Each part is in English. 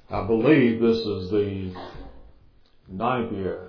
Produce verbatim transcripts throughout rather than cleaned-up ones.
I believe this is the ninth year.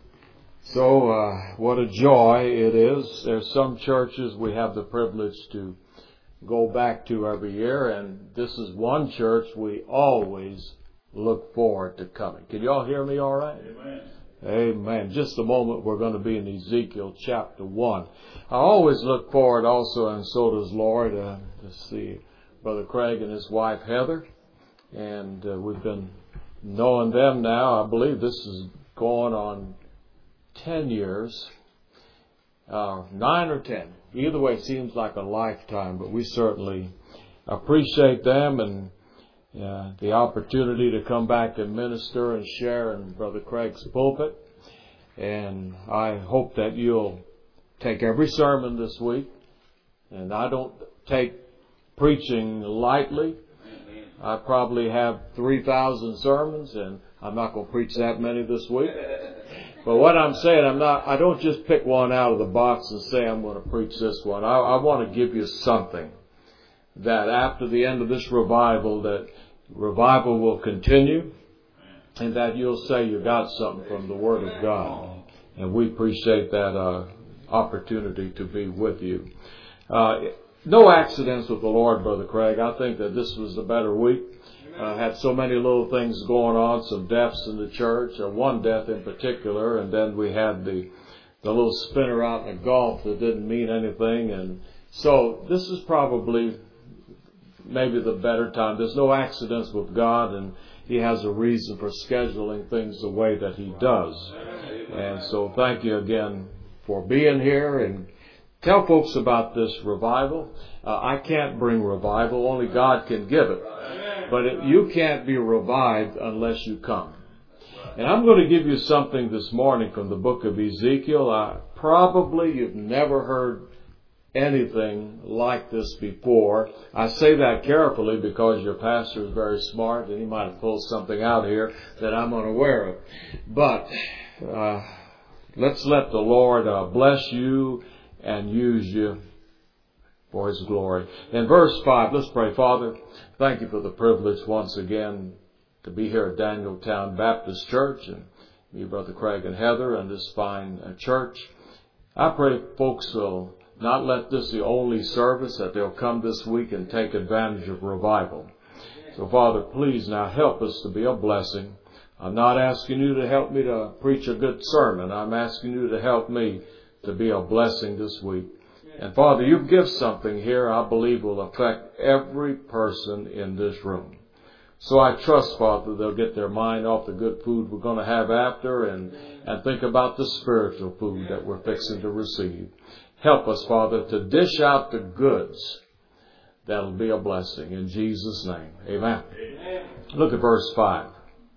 So uh, what a joy it is. There's some churches we have the privilege to go back to every year, and this is one church we always look forward to coming. Can you all hear me all right? Amen. Amen. Just a moment, we're going to be in Ezekiel chapter one. I always look forward also, and so does Lord, uh, to see Brother Craig and his wife Heather. And uh, we've been knowing them now. I believe this is going on ten years, uh, nine or ten. Either way, it seems like a lifetime, but we certainly appreciate them and uh, the opportunity to come back and minister and share in Brother Craig's pulpit. And I hope that you'll take every sermon this week. And I don't take preaching lightly. I probably have three thousand sermons, and I'm not going to preach that many this week. But what I'm saying, I'm not, I don't just pick one out of the box and say I'm going to preach this one. I, I want to give you something that after the end of this revival, that revival will continue, and that you'll say you got something from the Word of God. And we appreciate that uh, opportunity to be with you. Uh, No accidents with the Lord, Brother Craig. I think that this was a better week. Uh, had so many little things going on, some deaths in the church, uh, one death in particular, and then we had the the little spinner out in the Gulf that didn't mean anything. And so this is probably maybe the better time. There's no accidents with God, and He has a reason for scheduling things the way that He does. And so thank you again for being here, and tell folks about this revival. Uh, I can't bring revival. Only God can give it. But it, you can't be revived unless you come. And I'm going to give you something this morning from the book of Ezekiel. I, probably you've never heard anything like this before. I say that carefully because your pastor is very smart and he might have pulled something out here that I'm unaware of. But uh, let's let the Lord uh, bless you and use you for His glory. In verse five, let's pray. Father, thank you for the privilege once again to be here at Danieltown Baptist Church, and me, Brother Craig and Heather, and this fine uh, church. I pray folks will not let this the only service, that they'll come this week and take advantage of revival. So Father, please now help us to be a blessing. I'm not asking you to help me to preach a good sermon. I'm asking you to help me to be a blessing this week. And Father, you give something here I believe will affect every person in this room. So I trust, Father, they'll get their mind off the good food we're going to have after and, and think about the spiritual food that we're fixing to receive. Help us, Father, to dish out the goods that'll be a blessing. In Jesus' name, amen. Amen. Look at verse five.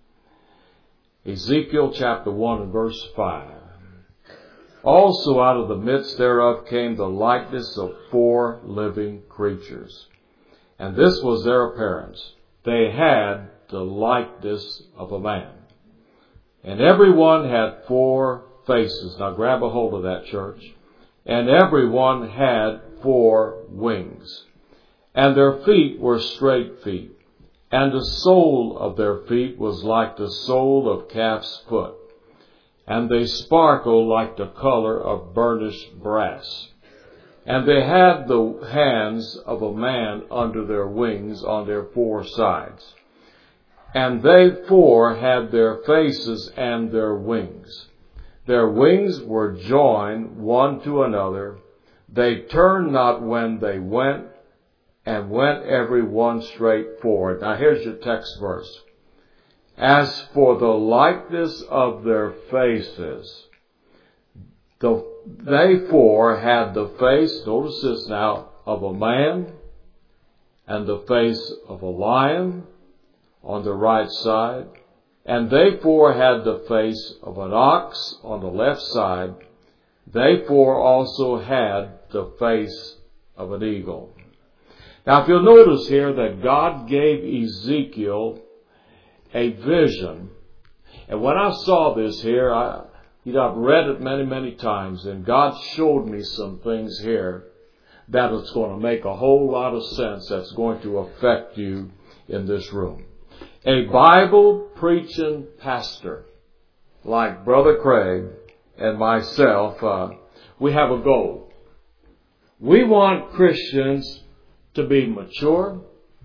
Ezekiel chapter one and verse five. Also out of the midst thereof came the likeness of four living creatures. And this was their appearance. They had the likeness of a man. And every one had four faces. Now grab a hold of that, church. And every one had four wings. And their feet were straight feet. And the sole of their feet was like the sole of calf's foot. And they sparkled like the color of burnished brass. And they had the hands of a man under their wings on their four sides. And they four had their faces and their wings. Their wings were joined one to another. They turned not when they went, and went every one straight forward. Now here's your text verse. As for the likeness of their faces, the, they four had the face, notice this now, of a man, and the face of a lion on the right side, and they four had the face of an ox on the left side. They four also had the face of an eagle. Now if you'll notice here that God gave Ezekiel a vision. And when I saw this here, I, you know, I've read it many, many times, and God showed me some things here that is going to make a whole lot of sense that's going to affect you in this room. A Bible preaching pastor like Brother Craig and myself, uh, we have a goal. We want Christians to be mature.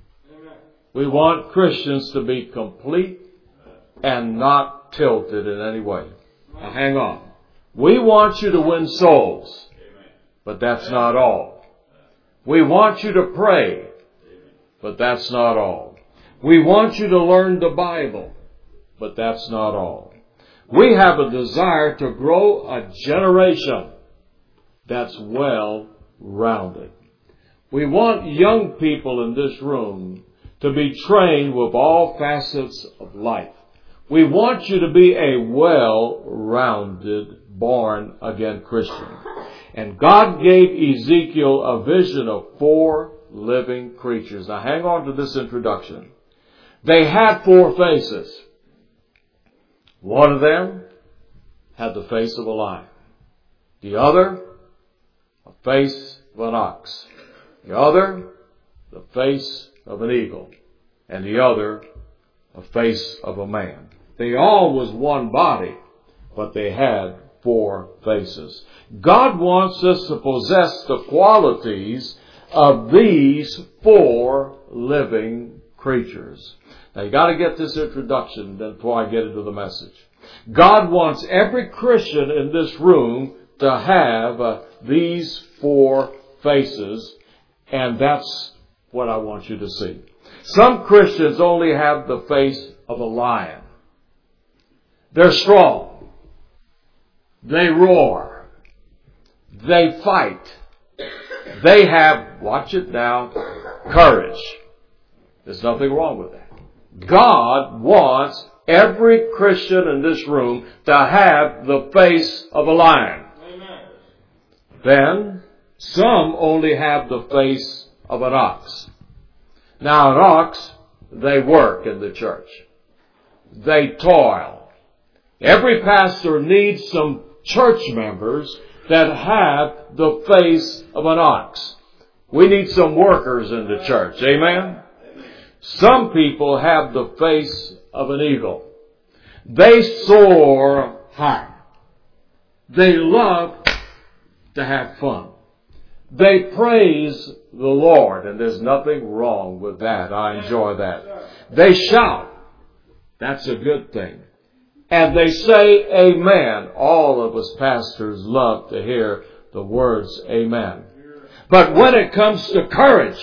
We want Christians to be complete and not tilted in any way. Now hang on. We want you to win souls, but that's not all. We want you to pray, but that's not all. We want you to learn the Bible, but that's not all. We have a desire to grow a generation that's well-rounded. We want young people in this room to be trained with all facets of life. We want you to be a well-rounded, born-again Christian. And God gave Ezekiel a vision of four living creatures. Now hang on to this introduction. They had four faces. One of them had the face of a lion. The other, a face of an ox. The other, the face of an eagle. And the other, a face of a man. They all was one body, but they had four faces. God wants us to possess the qualities of these four living creatures. Now you got to get this introduction before I get into the message. God wants every Christian in this room to have uh, these four faces, and that's what I want you to see. Some Christians only have the face of a lion. They're strong. They roar. They fight. They have, watch it now, courage. There's nothing wrong with that. God wants every Christian in this room to have the face of a lion. Amen. Then, some only have the face of an ox. Now, an ox, they work in the church. They toil. Every pastor needs some church members that have the face of an ox. We need some workers in the church. Amen? Some people have the face of an eagle. They soar high. They love to have fun. They praise the Lord, and there's nothing wrong with that. I enjoy that. They shout. That's a good thing. And they say amen. All of us pastors love to hear the words amen. But when it comes to courage,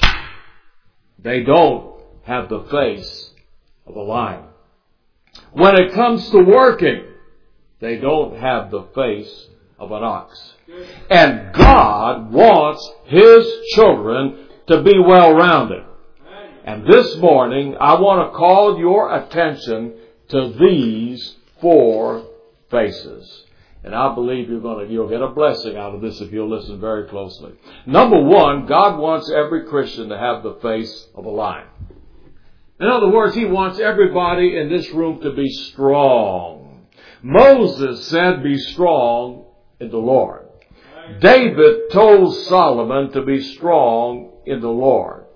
they don't have the face of a lion. When it comes to working, they don't have the face of an ox. And God wants His children to be well-rounded. And this morning, I want to call your attention to these four faces. And I believe you're going to, you'll get a blessing out of this if you'll listen very closely. Number one, God wants every Christian to have the face of a lion. In other words, He wants everybody in this room to be strong. Moses said, be strong in the Lord. David told Solomon to be strong in the Lord.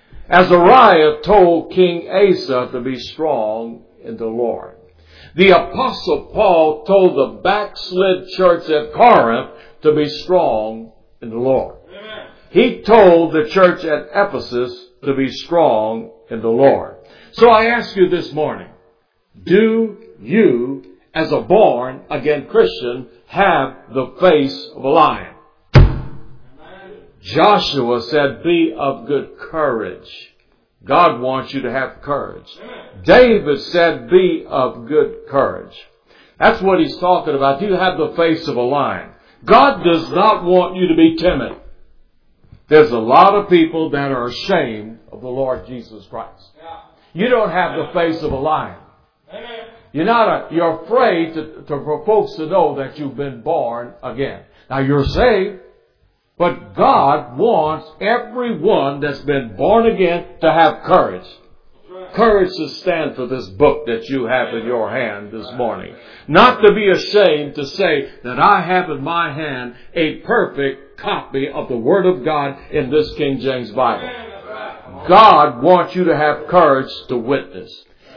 Azariah told King Asa to be strong in the Lord. The Apostle Paul told the backslid church at Corinth to be strong in the Lord. Amen. He told the church at Ephesus to be strong in the Lord. So I ask you this morning, do you, as a born-again Christian, have the face of a lion? Amen. Joshua said, be of good courage. God wants you to have courage. Amen. David said, be of good courage. That's what he's talking about. You have the face of a lion. God does not want you to be timid. There's a lot of people that are ashamed of the Lord Jesus Christ. Yeah. You don't have the face of a lion. Amen. You're not a, you're afraid to, to, for folks to know that you've been born again. Now you're saved, but God wants everyone that's been born again to have courage. Courage to stand for this book that you have in your hand this morning. Not to be ashamed to say that I have in my hand a perfect copy of the Word of God in this King James Bible. God wants you to have courage to witness.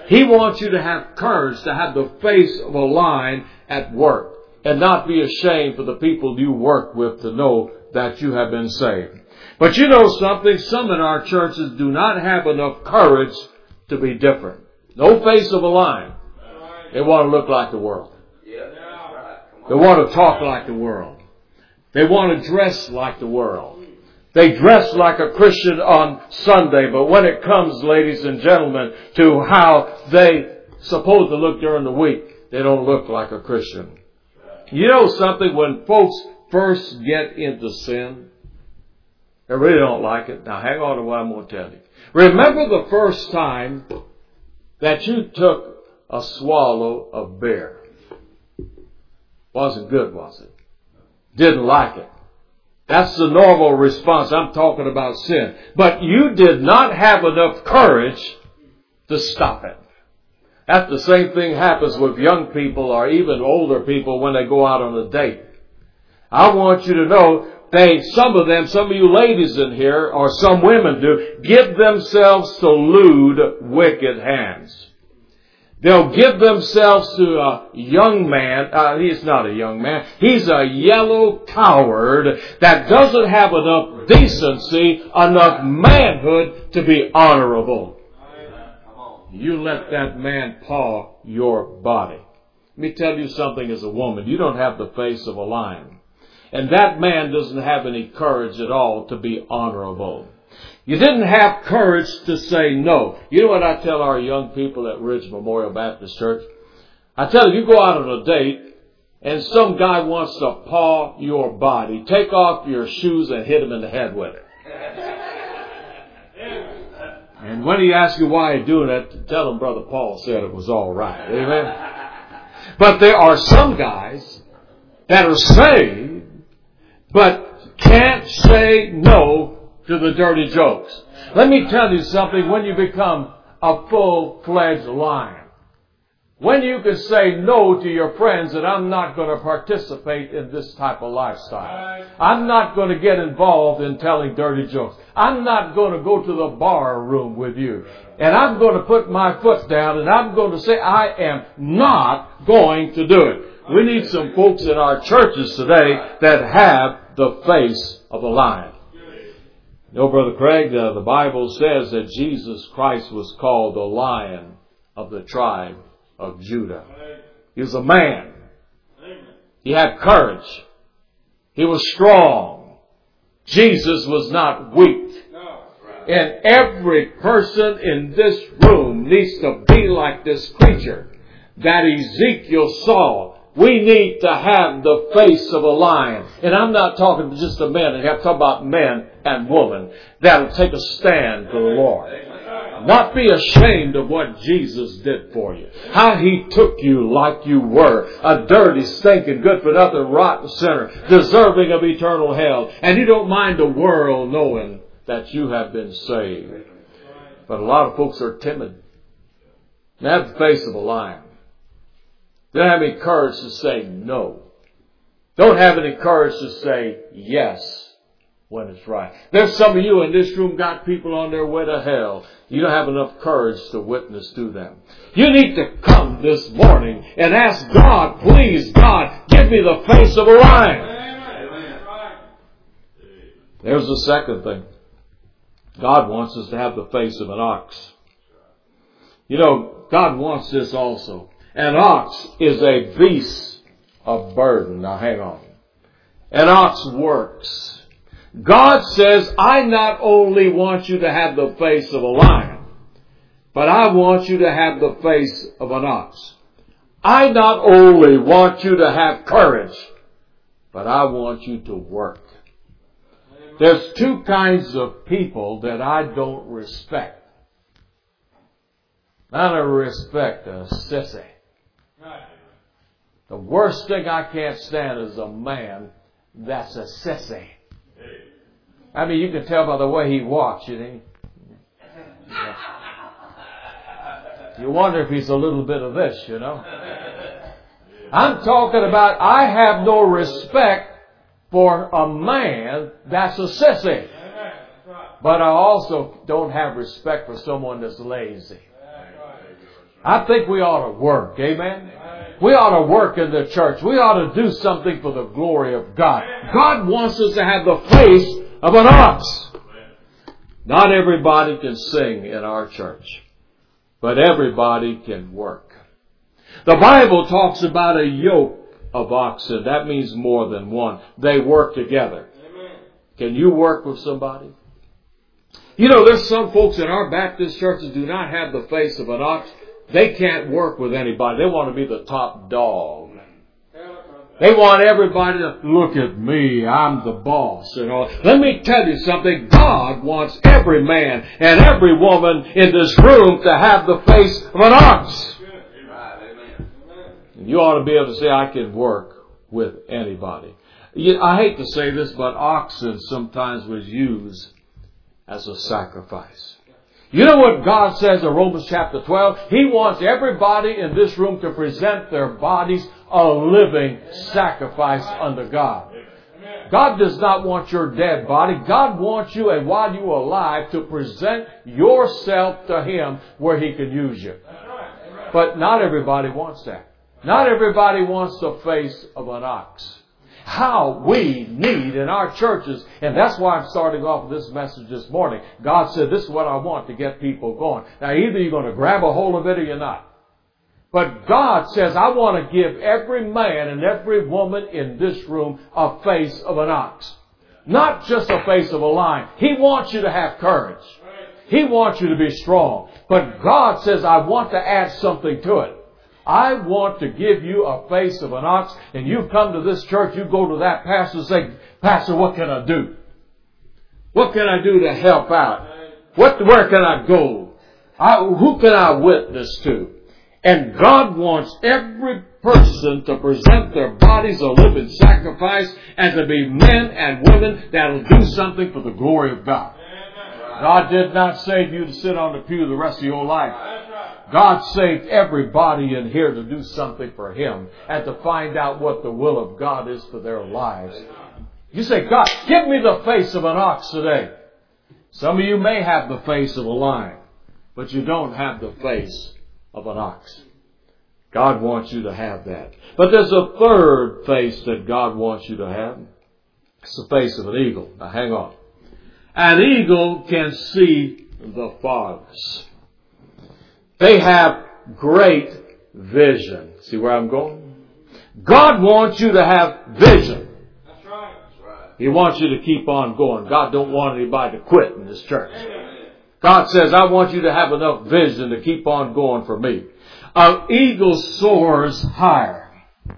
He wants you to have courage, to have the face of a lion at work, and not be ashamed for the people you work with to know that you have been saved. But you know something? Some in our churches do not have enough courage to be different. No face of a lion. They want to look like the world. They want to talk like the world. They want to dress like the world. They dress like a Christian on Sunday, but when it comes, ladies and gentlemen, to how they supposed to look during the week, they don't look like a Christian. You know something? When folks first get into sin, they really don't like it. Now hang on to what I'm going to tell you. Remember the first time that you took a swallow of beer. Wasn't good, was it? Didn't like it. That's the normal response. I'm talking about sin. But you did not have enough courage to stop it. That's the same thing happens with young people or even older people when they go out on a date. I want you to know, they, some of them, some of you ladies in here, or some women do, give themselves to lewd, wicked hands. They'll give themselves to a young man. Uh, he's not a young man. He's a yellow coward that doesn't have enough decency, enough manhood to be honorable. You let that man paw your body. Let me tell you something as a woman. You don't have the face of a lion. And that man doesn't have any courage at all to be honorable. You didn't have courage to say no. You know what I tell our young people at Ridge Memorial Baptist Church? I tell you, you go out on a date and some guy wants to paw your body. Take off your shoes and hit him in the head with it. And when he asks you why you're doing it, tell him Brother Paul said it was all right. Amen? But there are some guys that are saved, but can't say no to the dirty jokes. Let me tell you something. When you become a full-fledged lion, when you can say no to your friends that I'm not going to participate in this type of lifestyle. I'm not going to get involved in telling dirty jokes. I'm not going to go to the bar room with you. And I'm going to put my foot down and I'm going to say I am not going to do it. We need some folks in our churches today that have the face of a lion. You know, Brother Craig, uh, the Bible says that Jesus Christ was called the Lion of the tribe of Judah. He was a man. He had courage. He was strong. Jesus was not weak. And every person in this room needs to be like this creature that Ezekiel saw. We need to have the face of a lion. And I'm not talking just to men. I'm talking about men and women that will take a stand for the Lord. Not be ashamed of what Jesus did for you. How He took you like you were. A dirty, stinking, good for nothing, rotten sinner. Deserving of eternal hell. And you don't mind the world knowing that you have been saved. But a lot of folks are timid. They have the face of a lion. They don't have any courage to say no. Don't have any courage to say yes when it's right. There's some of you in this room got people on their way to hell. You don't have enough courage to witness to them. You need to come this morning and ask God, please God, give me the face of a lion. There's the second thing. God wants us to have the face of an ox. You know, God wants this also. An ox is a beast of burden. Now hang on. An ox works. God says, I not only want you to have the face of a lion, but I want you to have the face of an ox. I not only want you to have courage, but I want you to work. There's two kinds of people that I don't respect. I don't respect a sissy. The worst thing I can't stand is a man that's a sissy. I mean, you can tell by the way he walks, you know. You wonder if he's a little bit of this, you know. I'm talking about I have no respect for a man that's a sissy. But I also don't have respect for someone that's lazy. I think we ought to work. Amen. We ought to work in the church. We ought to do something for the glory of God. God wants us to have the face of an ox. Not everybody can sing in our church, but everybody can work. The Bible talks about a yoke of oxen. That means more than one. They work together. Can you work with somebody? You know, there's some folks in our Baptist churches do not have the face of an ox. They can't work with anybody. They want to be the top dog. They want everybody to look at me. I'm the boss. You know. Let me tell you something. God wants every man and every woman in this room to have the face of an ox. You ought to be able to say, I can work with anybody. I hate to say this, but oxen sometimes was used as a sacrifice. You know what God says in Romans chapter twelve? He wants everybody in this room to present their bodies a living sacrifice unto God. God does not want your dead body. God wants you, and while you are alive, to present yourself to Him where He can use you. But not everybody wants that. Not everybody wants the face of an ox. How we need in our churches, and that's why I'm starting off with this message this morning. God said, this is what I want to get people going. Now, either you're going to grab a hold of it or you're not. But God says, I want to give every man and every woman in this room a face of an ox. Not just a face of a lion. He wants you to have courage. He wants you to be strong. But God says, I want to add something to it. I want to give you a face of an ox, and you come to this church, you go to that pastor and say, Pastor, what can I do? What can I do to help out? What, where can I go? I, who can I witness to? And God wants every person to present their bodies a living sacrifice and to be men and women that will do something for the glory of God. God did not save you to sit on the pew the rest of your life. God saved everybody in here to do something for Him and to find out what the will of God is for their lives. You say, God, give me the face of an ox today. Some of you may have the face of a lion, but you don't have the face of an ox. God wants you to have that. But there's a third face that God wants you to have. It's the face of an eagle. Now hang on. An eagle can see the farthest. They have great vision. See where I'm going? God wants you to have vision. That's right. That's right. He wants you to keep on going. God don't want anybody to quit in this church. Amen. God says, I want you to have enough vision to keep on going for me. An eagle soars higher.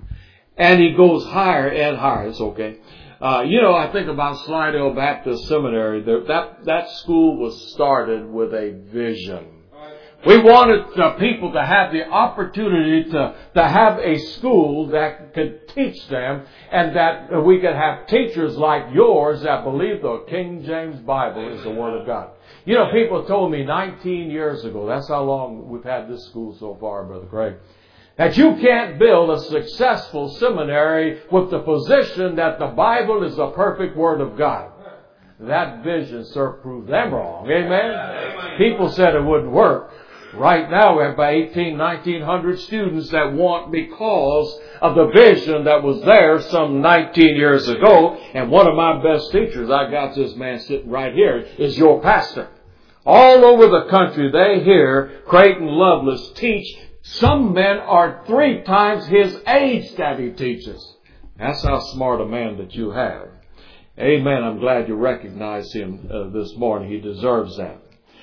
And he goes higher and higher. It's okay. Uh, you know, I think about Slidell Baptist Seminary. That, that school was started with a vision. We wanted the people to have the opportunity to, to have a school that could teach them, and that we could have teachers like yours that believe the King James Bible is the Word of God. You know, people told me nineteen years ago, that's how long we've had this school so far, Brother Craig, that you can't build a successful seminary with the position that the Bible is the perfect Word of God. That vision, sir, proved them wrong. Amen? People said it wouldn't work. Right now we have about eighteen, nineteen hundred students that want because of the vision that was there some nineteen years ago. And one of my best teachers, I got this man sitting right here, is your pastor. All over the country they hear Creighton Lovelace teach. Some men are three times his age that he teaches. That's how smart a man that you have. Amen. I'm glad you recognize him uh, this morning. He deserves that.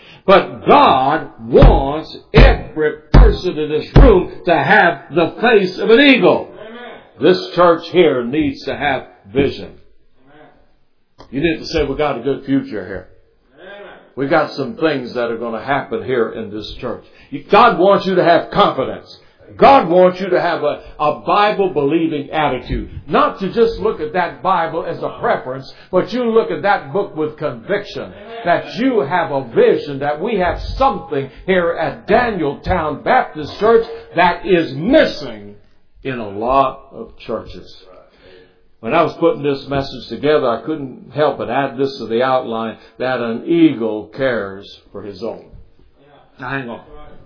But God wants every person in this room to have the face of an eagle. Amen. This church here needs to have vision. Amen. You need to say, we got a good future here. Amen. We got some things that are going to happen here in this church. God wants you to have confidence. God wants you to have a, a Bible-believing attitude. Not to just look at that Bible as a preference, but you look at that book with conviction. That you have a vision, that we have something here at Danieltown Baptist Church that is missing in a lot of churches. When I was putting this message together, I couldn't help but add this to the outline, that an eagle cares for his own. Now hang on.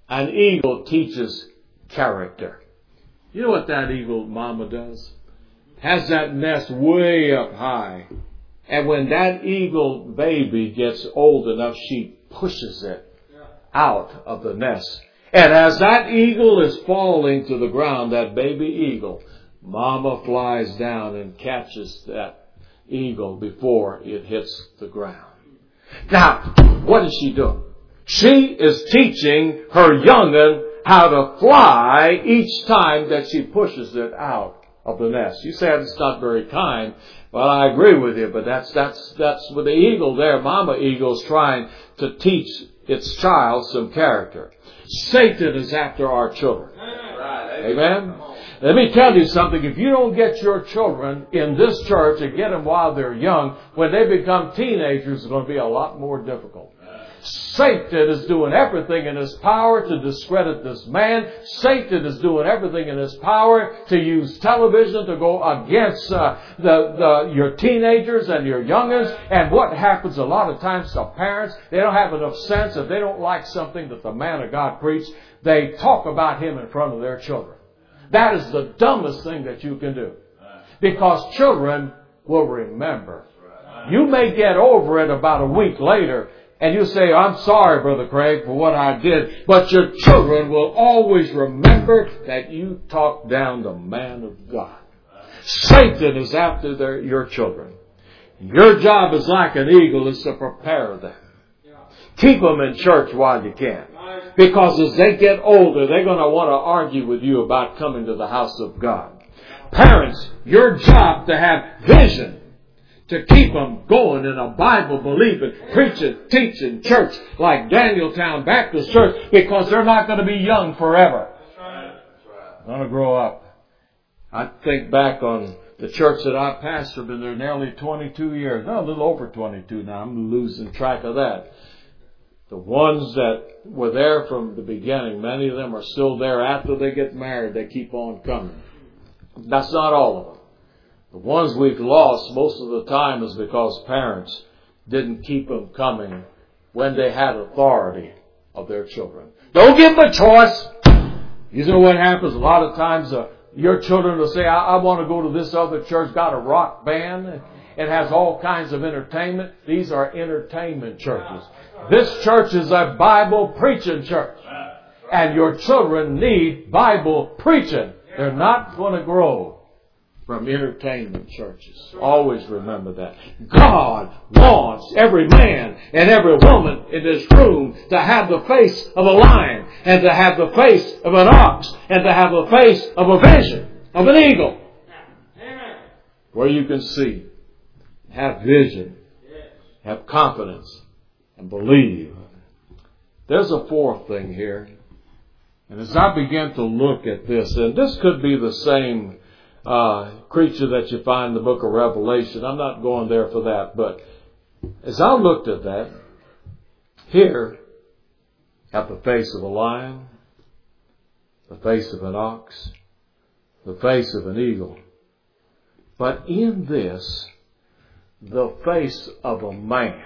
An eagle teaches character. You know what that eagle mama does? Has that nest way up high. And when that eagle baby gets old enough, she pushes it out of the nest. And as that eagle is falling to the ground, that baby eagle, mama flies down and catches that eagle before it hits the ground. Now, what is she doing? She is teaching her young'un how to fly each time that she pushes it out of the nest. You say it's not very kind. Well, I agree with you, but that's that's that's with the eagle there. Mama eagle's trying to teach its child some character. Satan is after our children. Amen? Let me tell you something. If you don't get your children in this church and get them while they're young, when they become teenagers, it's going to be a lot more difficult. Satan is doing everything in his power to discredit this man. Satan is doing everything in his power to use television to go against uh, the, the your teenagers and your youngins. And what happens a lot of times to parents, they don't have enough sense. If they don't like something that the man of God preached, they talk about him in front of their children. That is the dumbest thing that you can do. Because children will remember. You may get over it about a week later, and you say, I'm sorry, Brother Craig, for what I did. But your children will always remember that you talked down the man of God. Satan is after their, your children. Your job is like an eagle, is to prepare them. Keep them in church while you can. Because as they get older, they're going to want to argue with you about coming to the house of God. Parents, your job to have vision. To keep them going in a Bible-believing, preaching, teaching church like Danieltown Baptist Church, because they're not going to be young forever. They're going to grow up. I think back on the church that I pastored, been there nearly twenty-two years. No, a little over twenty-two now. I'm losing track of that. The ones that were there from the beginning, many of them are still there after they get married. They keep on coming. That's not all of them. The ones we've lost most of the time is because parents didn't keep them coming when they had authority of their children. Don't give them a choice. You know what happens? A lot of times uh, your children will say, I, I want to go to this other church, got a rock band. It has all kinds of entertainment. These are entertainment churches. This church is a Bible preaching church. And your children need Bible preaching. They're not going to grow from entertainment churches. Always remember that. God wants every man and every woman in this room to have the face of a lion, and to have the face of an ox, and to have the face of a vision of an eagle. Where you can see, have vision, have confidence, and believe. There's a fourth thing here. And as I began to look at this, and this could be the same Uh, creature that you find in the book of Revelation. I'm not going there for that. But as I looked at that, here, have the face of a lion, the face of an ox, the face of an eagle. But in this, the face of a man.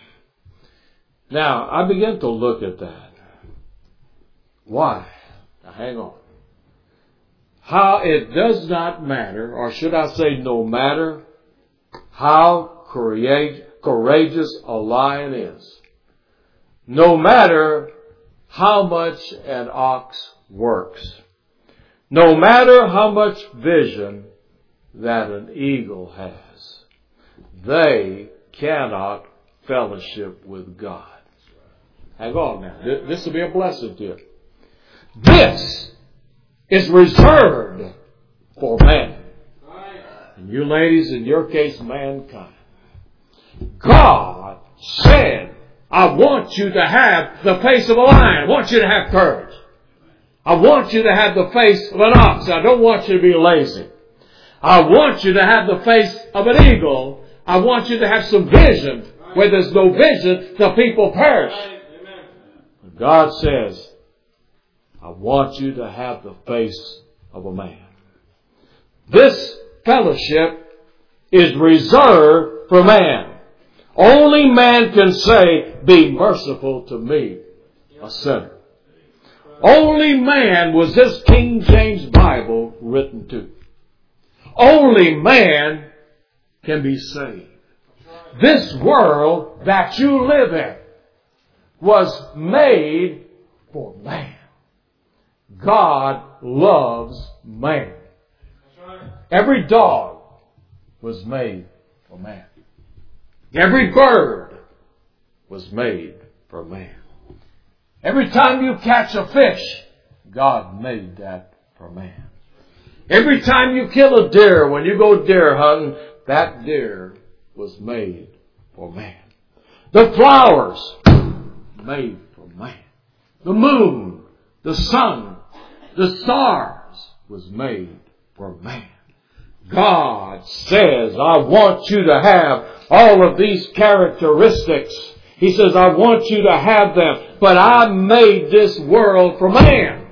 Now, I began to look at that. Why? Now, hang on. How it does not matter, or should I say no matter, how courageous a lion is. No matter how much an ox works. No matter how much vision that an eagle has. They cannot fellowship with God. Hang on now. This will be a blessing to you. This is reserved for man. And you ladies, in your case, mankind. God said, I want you to have the face of a lion. I want you to have courage. I want you to have the face of an ox. I don't want you to be lazy. I want you to have the face of an eagle. I want you to have some vision. Where there's no vision, the people perish. God says, I want you to have the face of a man. This fellowship is reserved for man. Only man can say, be merciful to me, a sinner. Only man was this King James Bible written to. Only man can be saved. This world that you live in was made for man. God loves man. Every dog was made for man. Every bird was made for man. Every time you catch a fish, God made that for man. Every time you kill a deer, when you go deer hunting, that deer was made for man. The flowers, made for man. The moon, the sun, the stars was made for man. God says, I want you to have all of these characteristics. He says, I want you to have them, but I made this world for man.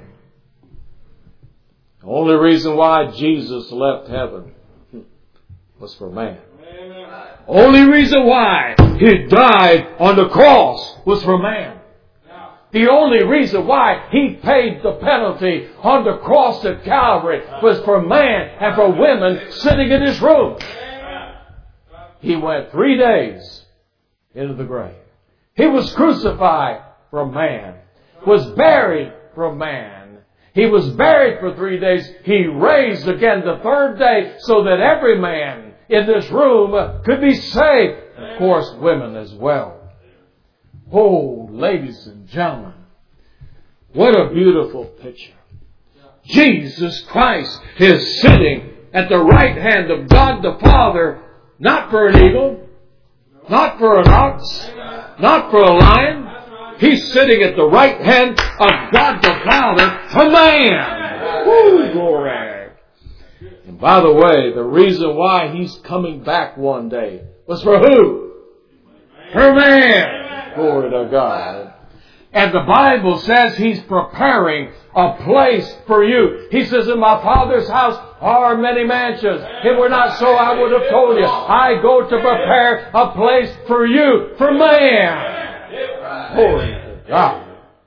The only reason why Jesus left heaven was for man. Only reason why He died on the cross was for man. The only reason why He paid the penalty on the cross at Calvary was for man and for women sitting in this room. He went three days into the grave. He was crucified for man, was buried for man. He was buried for three days. He raised again the third day so that every man in this room could be saved. Of course, women as well. Oh, ladies and gentlemen, what a beautiful picture. Jesus Christ is sitting at the right hand of God the Father, not for an eagle, not for an ox, not for a lion. He's sitting at the right hand of God the Father for man. Woo, glory. And by the way, the reason why He's coming back one day was for who? For man. Glory to God. And the Bible says He's preparing a place for you. He says, in my Father's house are many mansions. If it were not so, I would have told you. I go to prepare a place for you, for man. Glory to God.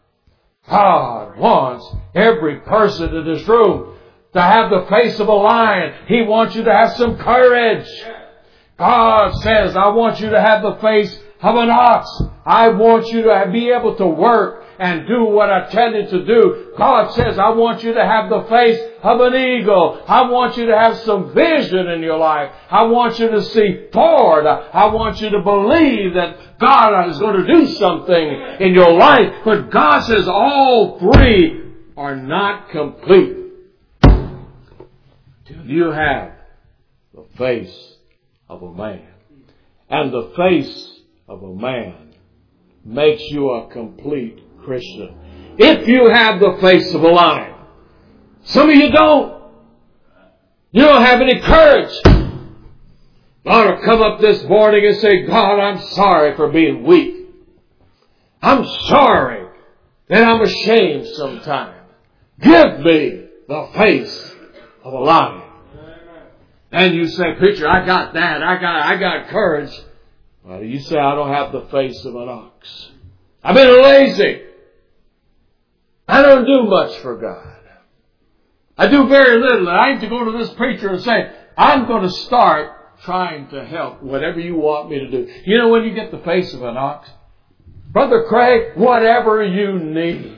God wants every person in this room to have the face of a lion. He wants you to have some courage. God says, I want you to have the face of an ox. I want you to be able to work and do what I tell you to do. God says, I want you to have the face of an eagle. I want you to have some vision in your life. I want you to see forward. I want you to believe that God is going to do something in your life. But God says all three are not complete till you have the face of a man. And the face of a man makes you a complete Christian. If you have the face of a lion, some of you don't. You don't have any courage. You ought to come up this morning and say, God, I'm sorry for being weak. I'm sorry that I'm ashamed sometimes. Give me the face of a lion. And you say, preacher, I got that. I got, I got courage. Well, you say, I don't have the face of an ox. I've been lazy. I don't do much for God. I do very little. I need to go to this preacher and say, I'm going to start trying to help whatever you want me to do. You know when you get the face of an ox? Brother Craig, whatever you need.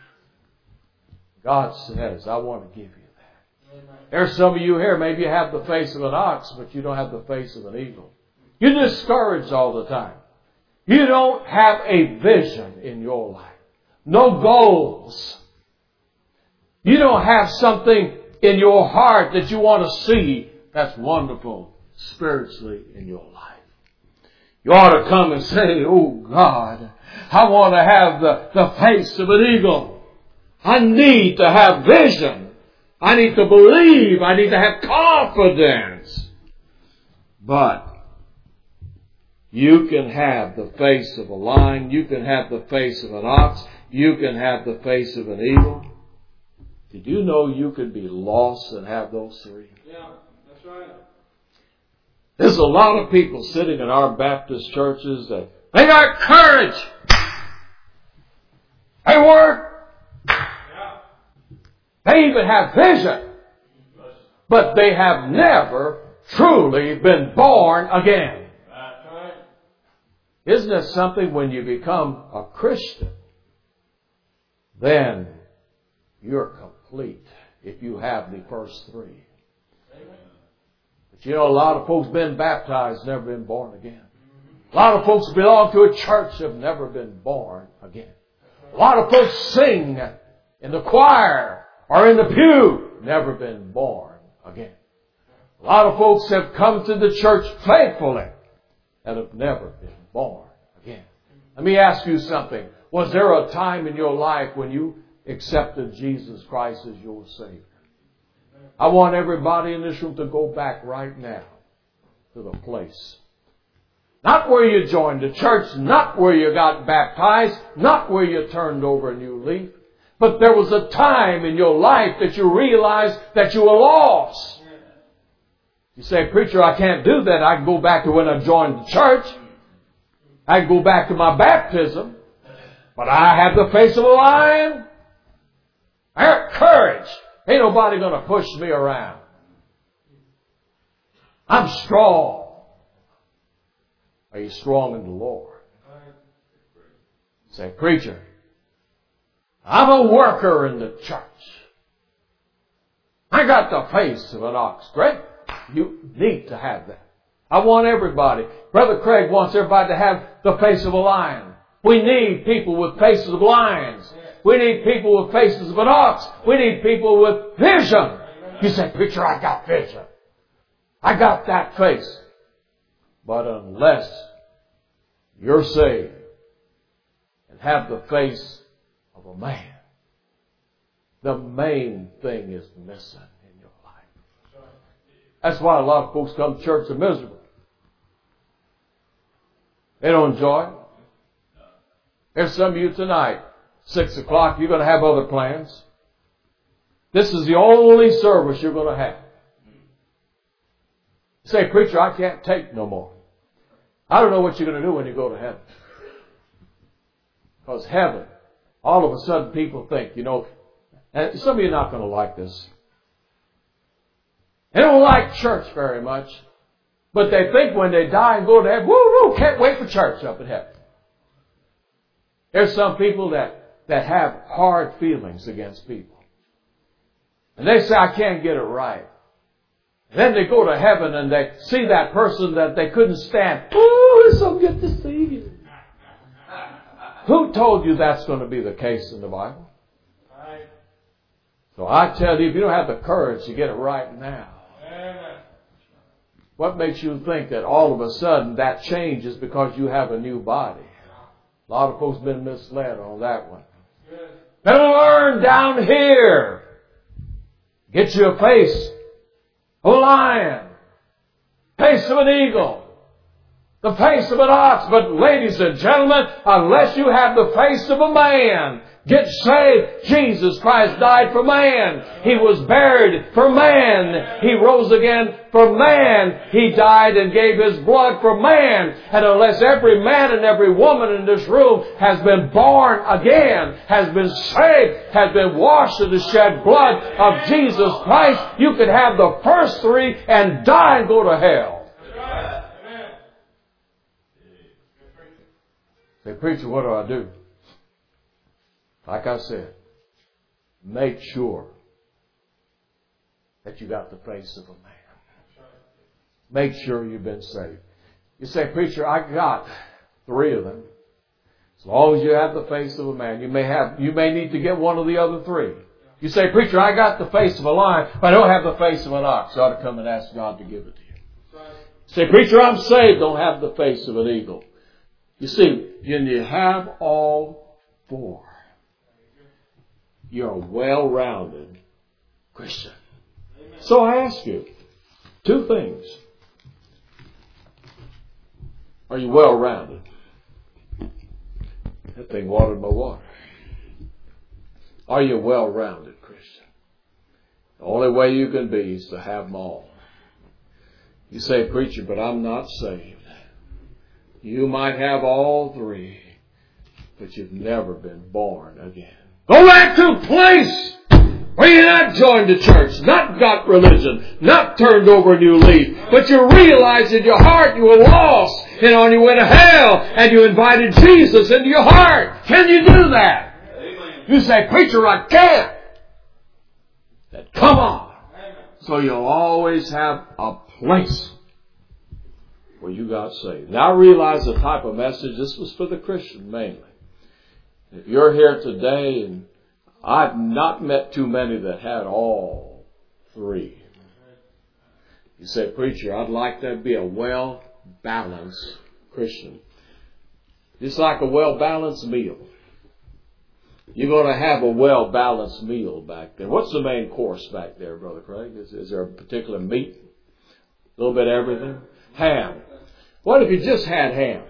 God says, I want to give you that. Amen. There's some of you here, maybe you have the face of an ox, but you don't have the face of an eagle. You're discouraged all the time. You don't have a vision in your life. No goals. You don't have something in your heart that you want to see that's wonderful spiritually in your life. You ought to come and say, oh God, I want to have the, the face of an eagle. I need to have vision. I need to believe. I need to have confidence. But you can have the face of a lion. You can have the face of an ox. You can have the face of an eagle. Did you know you could be lost and have those three? Yeah, that's right. There's a lot of people sitting in our Baptist churches that they got courage. They work. They even have vision. But they have never truly been born again. Isn't it something when you become a Christian, then you're complete if you have the first three. But you know, a lot of folks been baptized, never been born again. A lot of folks belong to a church, have never been born again. A lot of folks sing in the choir or in the pew, never been born again. A lot of folks have come to the church faithfully and have never been born again. Let me ask you something. Was there a time in your life when you accepted Jesus Christ as your Savior? I want everybody in this room to go back right now to the place. Not where you joined the church, not where you got baptized, not where you turned over a new leaf, but there was a time in your life that you realized that you were lost. You say, preacher, I can't do that. I can go back to when I joined the church. I can go back to my baptism. But I have the face of a lion. I have courage. Ain't nobody going to push me around. I'm strong. Are you strong in the Lord? Say, preacher, I'm a worker in the church. I got the face of an ox. Great. You need to have that. I want everybody. Brother Craig wants everybody to have the face of a lion. We need people with faces of lions. We need people with faces of an ox. We need people with vision. You say, preacher, I got vision. I got that face. But unless you're saved and have the face of a man, the main thing is missing in your life. That's why a lot of folks come to church are miserable. They don't enjoy it. There's some of you tonight, six o'clock, you're going to have other plans. This is the only service you're going to have. You say, preacher, I can't take no more. I don't know what you're going to do when you go to heaven. Because heaven, all of a sudden people think, you know, and some of you are not going to like this. They don't like church very much. But they think when they die and go to heaven, woo, woo, can't wait for church up in heaven. There's some people that, that have hard feelings against people. And they say, I can't get it right. And then they go to heaven and they see that person that they couldn't stand. Ooh, it's so good to see you. Who told you that's going to be the case in the Bible? So I tell you, if you don't have the courage to get it right now, what makes you think that all of a sudden that changes because you have a new body? A lot of folks have been misled on that one. Better learn down here. Get you a face of a lion, face of an eagle, the face of an ox. But ladies and gentlemen, unless you have the face of a man, get saved. Jesus Christ died for man. He was buried for man. He rose again for man. He died and gave His blood for man. And unless every man and every woman in this room has been born again, has been saved, has been washed in the shed blood of Jesus Christ, you could have the first three and die and go to hell. Say, preacher, what do I do? Like I said, make sure that you got the face of a man. Make sure you've been saved. You say, preacher, I got three of them. As long as you have the face of a man, you may have, you may need to get one of the other three. You say, preacher, I got the face of a lion, but I don't have the face of an ox. You ought to come and ask God to give it to you. You say, preacher, I'm saved, don't have the face of an eagle. You see, when you have all four, you're a well-rounded Christian. So I ask you two things. Are you well-rounded? That thing watered my water. Are you a well-rounded Christian? The only way you can be is to have them all. You say, preacher, but I'm not saved. You might have all three, but you've never been born again. Go back to a place where you didn't not joined the church, not got religion, not turned over a new leaf, but you realize in your heart you were lost, you know, and you went to hell, and you invited Jesus into your heart. Can you do that? Amen. You say, preacher, I can't. Then come on. Amen. So you'll always have a place where you got saved. Now I realize the type of message, this was for the Christian mainly. If you're here today, and I've not met too many that had all three. You say, preacher, I'd like to be a well-balanced Christian. Just like a well-balanced meal. You're going to have a well-balanced meal back there. What's the main course back there, Brother Craig? Is, is there a particular meat? A little bit of everything? Ham. What if you just had ham?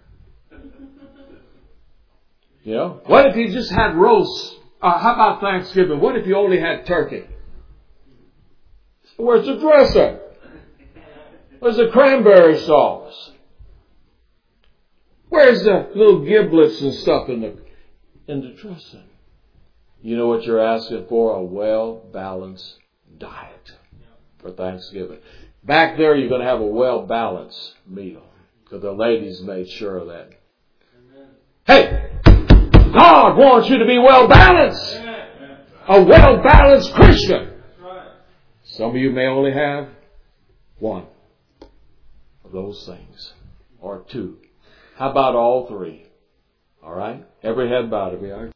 You know, what if you just had roast? Uh, how about Thanksgiving? What if you only had turkey? Where's the dressing? Where's the cranberry sauce? Where's the little giblets and stuff in the in the dressing? You know what you're asking for? A well-balanced diet for Thanksgiving. Back there, you're going to have a well-balanced meal because the ladies made sure of that. Hey! God wants you to be well-balanced. A well-balanced Christian. Some of you may only have one of those things. Or two. How about all three? All right? Every head bowed, every eye